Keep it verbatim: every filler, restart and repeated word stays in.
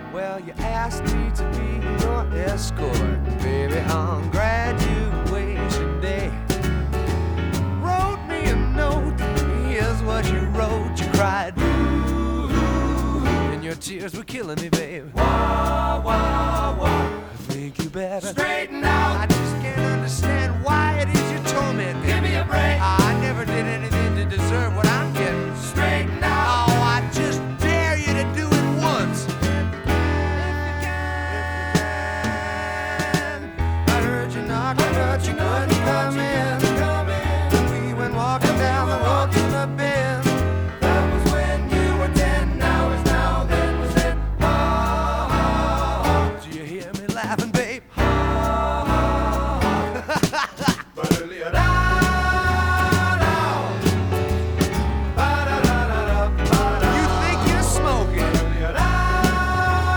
Well, you asked me to be your escort, baby, on graduation day. Wrote me a note, here's what you wrote. You cried, ooh, and your tears were killing me, babe. Wah, wah, wah. I think you better straighten out. I just can't understand why it is you torment me. Give me a break. I never did anything to deserve what